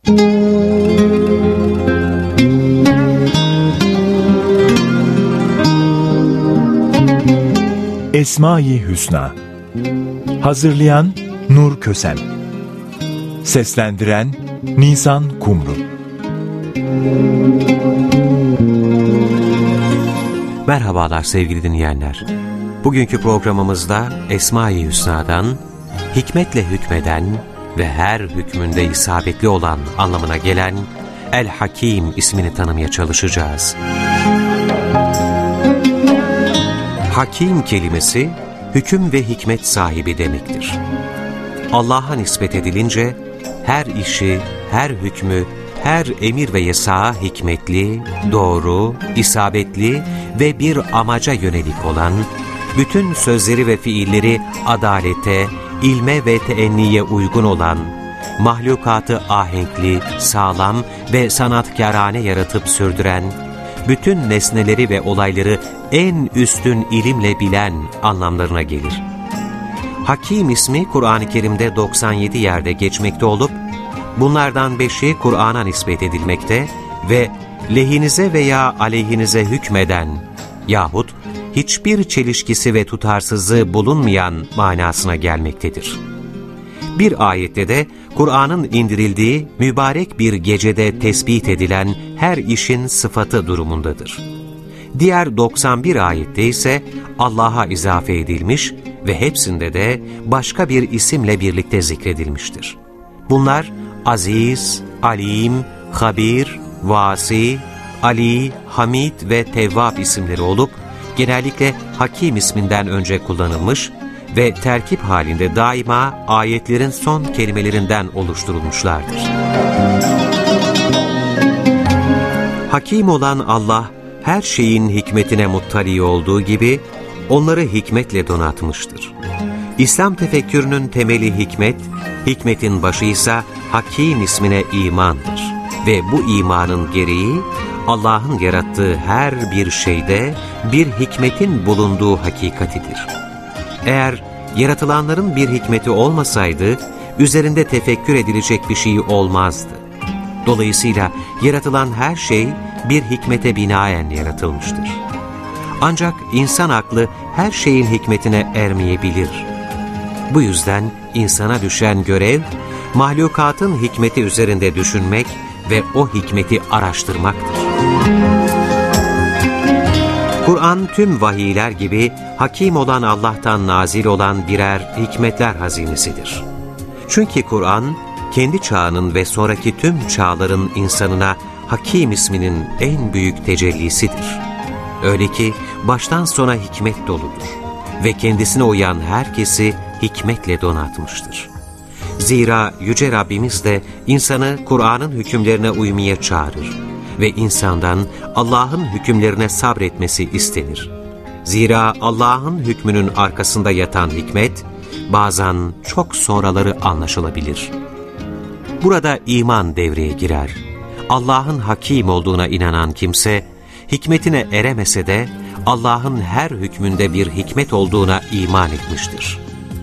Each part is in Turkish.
Esma-i Hüsna. Hazırlayan Nur Kösem. Seslendiren Nisan Kumru. Merhabalar sevgili dinleyenler. Bugünkü programımızda Esma-i Hüsna'dan hikmetle hükmeden ve her hükmünde isabetli olan anlamına gelen El-Hakim ismini tanımaya çalışacağız. Hakim kelimesi hüküm ve hikmet sahibi demektir. Allah'a nispet edilince her işi, her hükmü, her emir ve yasağa hikmetli, doğru, isabetli ve bir amaca yönelik olan, bütün sözleri ve fiilleri adalete, ilme ve teenniye uygun olan, mahlukatı ahenkli, sağlam ve sanatkârane yaratıp sürdüren, bütün nesneleri ve olayları en üstün ilimle bilen anlamlarına gelir. Hakim ismi Kur'an-ı Kerim'de 97 yerde geçmekte olup, bunlardan 5'i Kur'an'a nispet edilmekte ve lehinize veya aleyhinize hükmeden yahut hiçbir çelişkisi ve tutarsızlığı bulunmayan manasına gelmektedir. Bir ayette de Kur'an'ın indirildiği mübarek bir gecede tespit edilen her işin sıfatı durumundadır. Diğer 91 ayette ise Allah'a izafe edilmiş ve hepsinde de başka bir isimle birlikte zikredilmiştir. Bunlar Aziz, Alim, Habir, Vasi, Ali, Hamid ve Tevvab isimleri olup genellikle Hakim isminden önce kullanılmış ve terkip halinde daima ayetlerin son kelimelerinden oluşturulmuşlardır. Hakim olan Allah, her şeyin hikmetine muttali olduğu gibi onları hikmetle donatmıştır. İslam tefekkürünün temeli hikmet, hikmetin başı ise Hakim ismine imandır. Ve bu imanın gereği Allah'ın yarattığı her bir şeyde bir hikmetin bulunduğu hakikatidir. Eğer yaratılanların bir hikmeti olmasaydı, üzerinde tefekkür edilecek bir şey olmazdı. Dolayısıyla yaratılan her şey bir hikmete binaen yaratılmıştır. Ancak insan aklı her şeyin hikmetine ermeyebilir. Bu yüzden insana düşen görev, mahlukatın hikmeti üzerinde düşünmek ve o hikmeti araştırmaktır. Kur'an tüm vahiyler gibi hakim olan Allah'tan nazil olan birer hikmetler hazinesidir. Çünkü Kur'an, kendi çağının ve sonraki tüm çağların insanına Hakim isminin en büyük tecellisidir. Öyle ki baştan sona hikmet doludur ve kendisine uyan herkesi hikmetle donatmıştır. Zira Yüce Rabbimiz de insanı Kur'an'ın hükümlerine uymaya çağırır ve insandan Allah'ın hükümlerine sabretmesi istenir. Zira Allah'ın hükmünün arkasında yatan hikmet, bazen çok sonraları anlaşılabilir. Burada iman devreye girer. Allah'ın hakim olduğuna inanan kimse, hikmetine eremese de Allah'ın her hükmünde bir hikmet olduğuna iman etmiştir.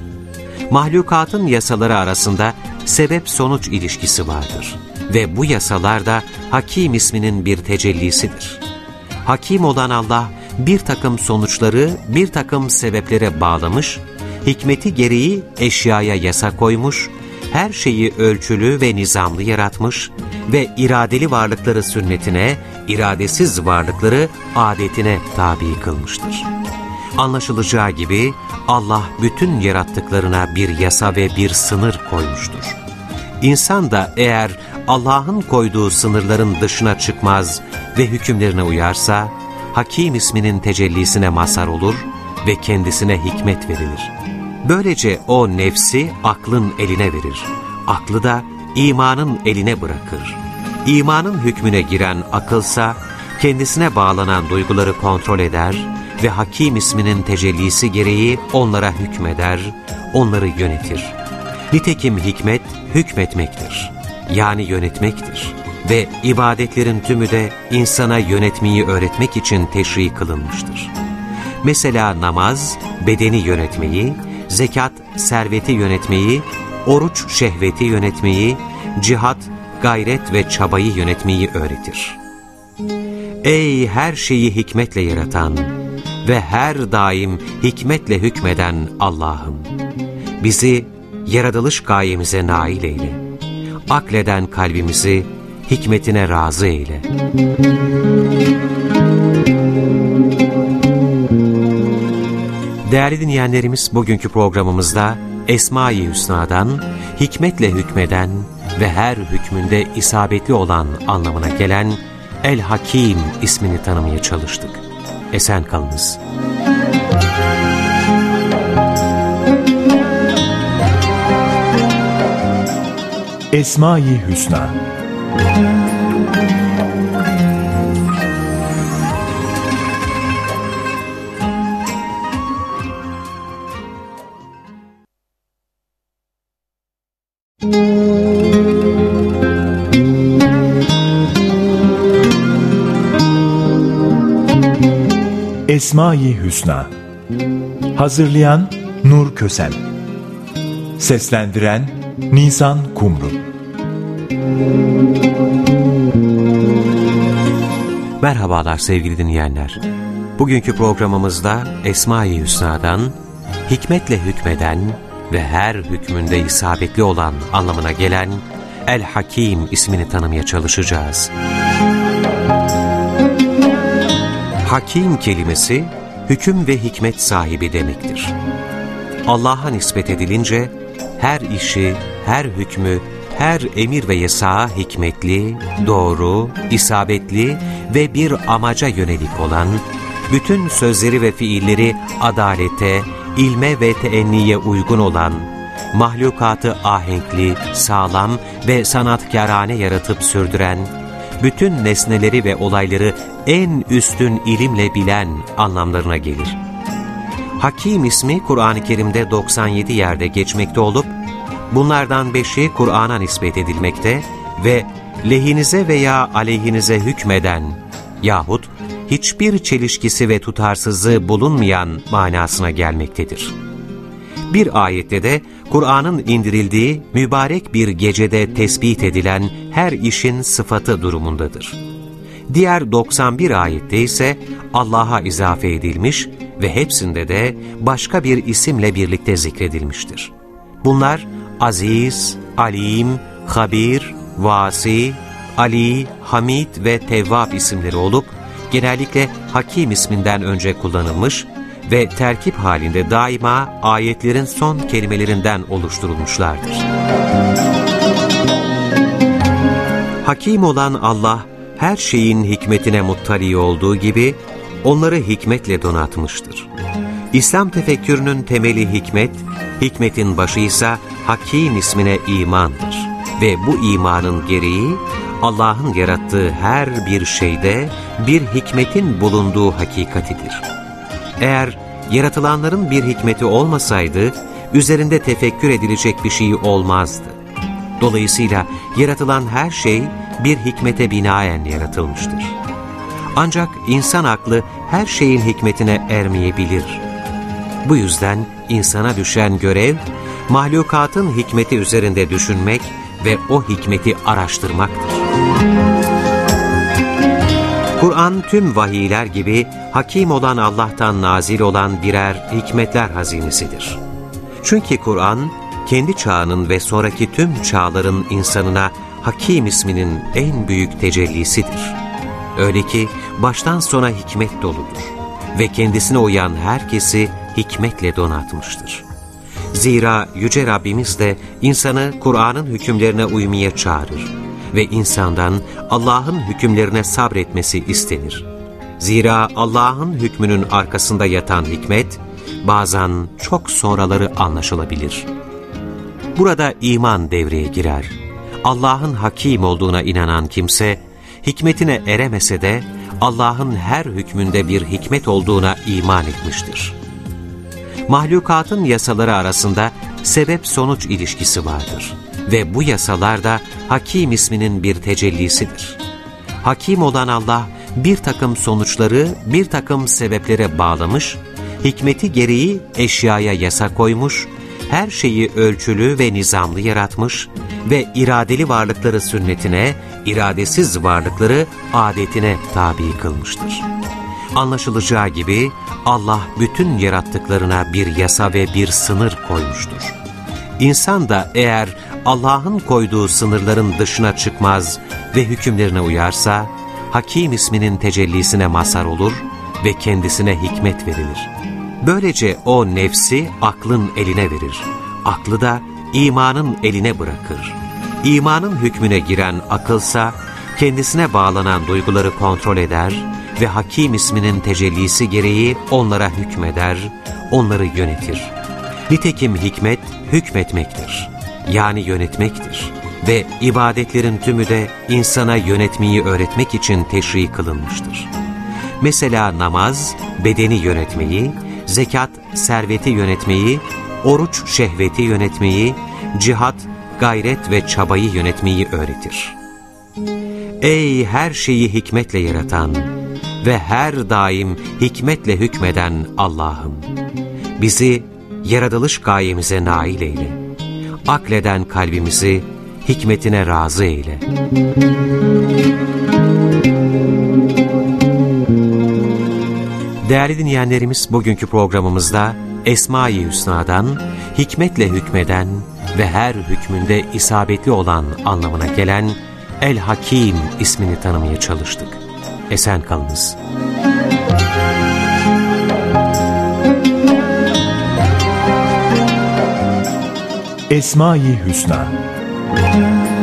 Mahlukatın yasaları arasında sebep-sonuç ilişkisi vardır ve bu yasalar da Hakim isminin bir tecellisidir. Hakim olan Allah bir takım sonuçları bir takım sebeplere bağlamış, hikmeti gereği eşyaya yasa koymuş, her şeyi ölçülü ve nizamlı yaratmış ve iradeli varlıkları sünnetine, iradesiz varlıkları adetine tabi kılmıştır. Anlaşılacağı gibi Allah bütün yarattıklarına bir yasa ve bir sınır koymuştur. İnsan da eğer Allah'ın koyduğu sınırların dışına çıkmaz ve hükümlerine uyarsa, Hakim isminin tecellisine mazhar olur ve kendisine hikmet verilir. Böylece o nefsi aklın eline verir. Aklı da imanın eline bırakır. İmanın hükmüne giren akılsa, kendisine bağlanan duyguları kontrol eder ve Hakim isminin tecellisi gereği onlara hükmeder, onları yönetir. Nitekim hikmet, hükmetmektir. Yani yönetmektir. Ve ibadetlerin tümü de insana yönetmeyi öğretmek için teşri kılınmıştır. Mesela namaz, bedeni yönetmeyi, zekat, serveti yönetmeyi, oruç, şehveti yönetmeyi, cihat, gayret ve çabayı yönetmeyi öğretir. Ey her şeyi hikmetle yaratan ve her daim hikmetle hükmeden Allah'ım! Bizi yaratılış gayemize nail eyle. Akleden kalbimizi hikmetine razı eyle. Değerli dinleyenlerimiz, bugünkü programımızda Esma-i Hüsna'dan hikmetle hükmeden ve her hükmünde isabetli olan anlamına gelen El-Hakim ismini tanımaya çalıştık. Esen kalınız. Esma-i Hüsna. Esma-i Hüsna. Hazırlayan Nur Kösem. Seslendiren Nisan Kumru. Merhabalar sevgili dinleyenler. Bugünkü programımızda Esma-i Hüsna'dan hikmetle hükmeden ve her hükmünde isabetli olan anlamına gelen El-Hakim ismini tanımaya çalışacağız. Hakim kelimesi hüküm ve hikmet sahibi demektir. Allah'a nispet edilince her işi, her hükmü, her emir ve yasağa hikmetli, doğru, isabetli ve bir amaca yönelik olan, bütün sözleri ve fiilleri adalete, ilme ve teenniye uygun olan, mahlukatı ahenkli, sağlam ve sanatkârane yaratıp sürdüren, bütün nesneleri ve olayları en üstün ilimle bilen anlamlarına gelir. Hakim ismi Kur'an-ı Kerim'de 97 yerde geçmekte olup, bunlardan 5'i Kur'an'a nispet edilmekte ve lehinize veya aleyhinize hükmeden yahut hiçbir çelişkisi ve tutarsızlığı bulunmayan manasına gelmektedir. Bir ayette de Kur'an'ın indirildiği mübarek bir gecede tespit edilen her işin sıfatı durumundadır. Diğer 91 ayette ise Allah'a izafe edilmiş ve hepsinde de başka bir isimle birlikte zikredilmiştir. Bunlar Aziz, Alim, Habir, Vasi, Ali, Hamid ve Tevvab isimleri olup genellikle Hakim isminden önce kullanılmış ve terkip halinde daima ayetlerin son kelimelerinden oluşturulmuşlardır. Hakim olan Allah, her şeyin hikmetine muttali olduğu gibi onları hikmetle donatmıştır. İslam tefekkürünün temeli hikmet, hikmetin başı ise Hakim ismine imandır. Ve bu imanın gereği Allah'ın yarattığı her bir şeyde bir hikmetin bulunduğu hakikatidir. Eğer yaratılanların bir hikmeti olmasaydı, üzerinde tefekkür edilecek bir şey olmazdı. Dolayısıyla yaratılan her şey bir hikmete binaen yaratılmıştır. Ancak insan aklı her şeyin hikmetine ermeyebilir. Bu yüzden insana düşen görev, mahlukatın hikmeti üzerinde düşünmek ve o hikmeti araştırmaktır. Kur'an tüm vahiyler gibi hakim olan Allah'tan nazil olan birer hikmetler hazinesidir. Çünkü Kur'an, kendi çağının ve sonraki tüm çağların insanına Hakim isminin en büyük tecellisidir. Öyle ki baştan sona hikmet doludur ve kendisine uyan herkesi hikmetle donatmıştır. Zira Yüce Rabbimiz de insanı Kur'an'ın hükümlerine uymaya çağırır ve insandan Allah'ın hükümlerine sabretmesi istenir. Zira Allah'ın hükmünün arkasında yatan hikmet, bazen çok sonraları anlaşılabilir. Burada iman devreye girer. Allah'ın hakim olduğuna inanan kimse, hikmetine eremese de Allah'ın her hükmünde bir hikmet olduğuna iman etmiştir. Mahlukatın yasaları arasında sebep-sonuç ilişkisi vardır ve bu yasalar da Hakim isminin bir tecellisidir. Hakim olan Allah bir takım sonuçları bir takım sebeplere bağlamış, hikmeti gereği eşyaya yasa koymuş, her şeyi ölçülü ve nizamlı yaratmış, ve iradeli varlıkları sünnetine, iradesiz varlıkları adetine tabi kılmıştır. Anlaşılacağı gibi Allah bütün yarattıklarına bir yasa ve bir sınır koymuştur. İnsan da eğer Allah'ın koyduğu sınırların dışına çıkmaz ve hükümlerine uyarsa, Hakim isminin tecellisine mazhar olur ve kendisine hikmet verilir. Böylece o nefsi aklın eline verir. Aklı da imanın eline bırakır. İmanın hükmüne giren akılsa, kendisine bağlanan duyguları kontrol eder ve Hakim isminin tecellisi gereği onlara hükmeder, onları yönetir. Nitekim hikmet, hükmetmektir. Yani yönetmektir. Ve ibadetlerin tümü de insana yönetmeyi öğretmek için teşri kılınmıştır. Mesela namaz, bedeni yönetmeyi, zekat, serveti yönetmeyi, oruç, şehveti yönetmeyi, cihat, gayret ve çabayı yönetmeyi öğretir. Ey her şeyi hikmetle yaratan ve her daim hikmetle hükmeden Allah'ım! Bizi yaratılış gayemize nail eyle. Akleden kalbimizi hikmetine razı eyle. Değerli dinleyenlerimiz, bugünkü programımızda Esma-i Hüsna'dan hikmetle hükmeden ve her hükmünde isabetli olan anlamına gelen El-Hakim ismini tanımaya çalıştık. Esen kalınız. Esma-i Hüsna.